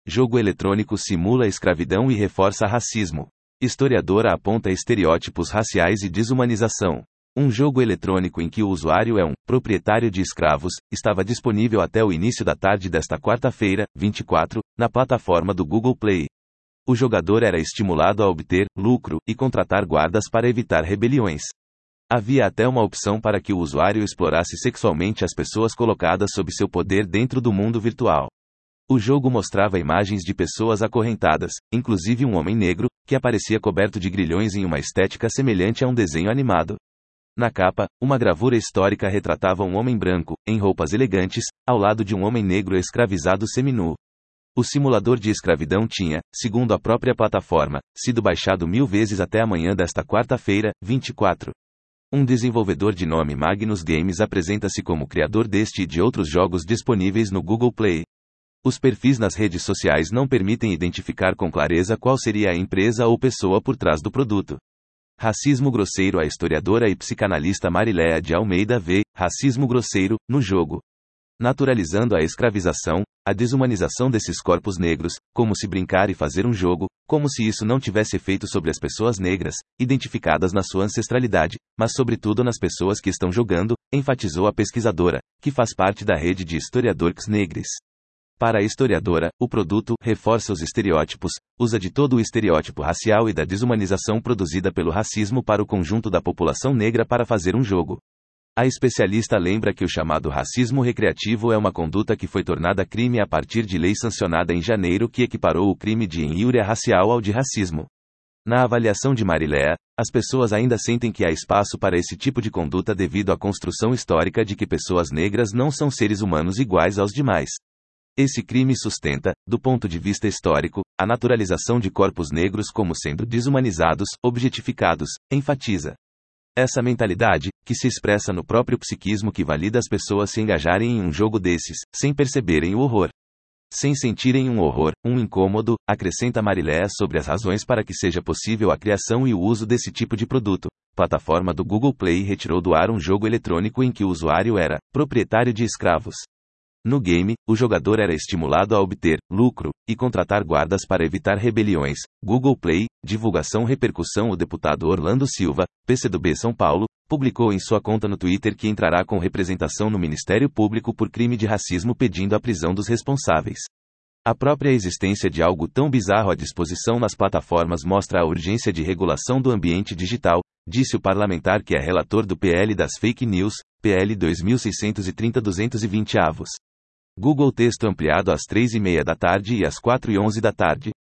Jogo eletrônico simula escravidão e reforça racismo. Historiadora aponta estereótipos raciais e desumanização. Um jogo eletrônico em que o usuário é um proprietário de escravos estava disponível até o início da tarde desta quarta-feira, 24, na plataforma do Google Play. O jogador era estimulado a obter lucro e contratar guardas para evitar rebeliões. Havia até uma opção para que o usuário explorasse sexualmente as pessoas colocadas sob seu poder dentro do mundo virtual. O jogo mostrava imagens de pessoas acorrentadas, inclusive um homem negro, que aparecia coberto de grilhões em uma estética semelhante a um desenho animado. Na capa, uma gravura histórica retratava um homem branco, em roupas elegantes, ao lado de um homem negro escravizado seminu. O simulador de escravidão tinha, segundo a própria plataforma, sido baixado 1000 vezes até a manhã desta quarta-feira, 24. Um desenvolvedor de nome Magnus Games apresenta-se como criador deste e de outros jogos disponíveis no Google Play. Os perfis nas redes sociais não permitem identificar com clareza qual seria a empresa ou pessoa por trás do produto. Racismo grosseiro. A historiadora e psicanalista Mariléa de Almeida vê racismo grosseiro no jogo, naturalizando a escravização, a desumanização desses corpos negros, como se brincar e fazer um jogo, como se isso não tivesse efeito sobre as pessoas negras, identificadas na sua ancestralidade, mas sobretudo nas pessoas que estão jogando, enfatizou a pesquisadora, que faz parte da rede de historiadores negros. Para a historiadora, o produto reforça os estereótipos, usa de todo o estereótipo racial e da desumanização produzida pelo racismo para o conjunto da população negra para fazer um jogo. A especialista lembra que o chamado racismo recreativo é uma conduta que foi tornada crime a partir de lei sancionada em janeiro que equiparou o crime de injúria racial ao de racismo. Na avaliação de Mariléa, as pessoas ainda sentem que há espaço para esse tipo de conduta devido à construção histórica de que pessoas negras não são seres humanos iguais aos demais. Esse crime sustenta, do ponto de vista histórico, a naturalização de corpos negros como sendo desumanizados, objetificados, enfatiza. Essa mentalidade, que se expressa no próprio psiquismo que valida as pessoas se engajarem em um jogo desses, sem perceberem o horror. Sem sentirem um horror, um incômodo, acrescenta Mariléa sobre as razões para que seja possível a criação e o uso desse tipo de produto. Plataforma do Google Play retirou do ar um jogo eletrônico em que o usuário era proprietário de escravos. No game, o jogador era estimulado a obter lucro e contratar guardas para evitar rebeliões. Google Play, divulgação. Repercussão. O deputado Orlando Silva, PCdoB São Paulo, publicou em sua conta no Twitter que entrará com representação no Ministério Público por crime de racismo pedindo a prisão dos responsáveis. A própria existência de algo tão bizarro à disposição nas plataformas mostra a urgência de regulação do ambiente digital, disse o parlamentar que é relator do PL das Fake News, PL 2630-220 avos. Google texto ampliado às 3h30 da tarde e às 4h11 da tarde.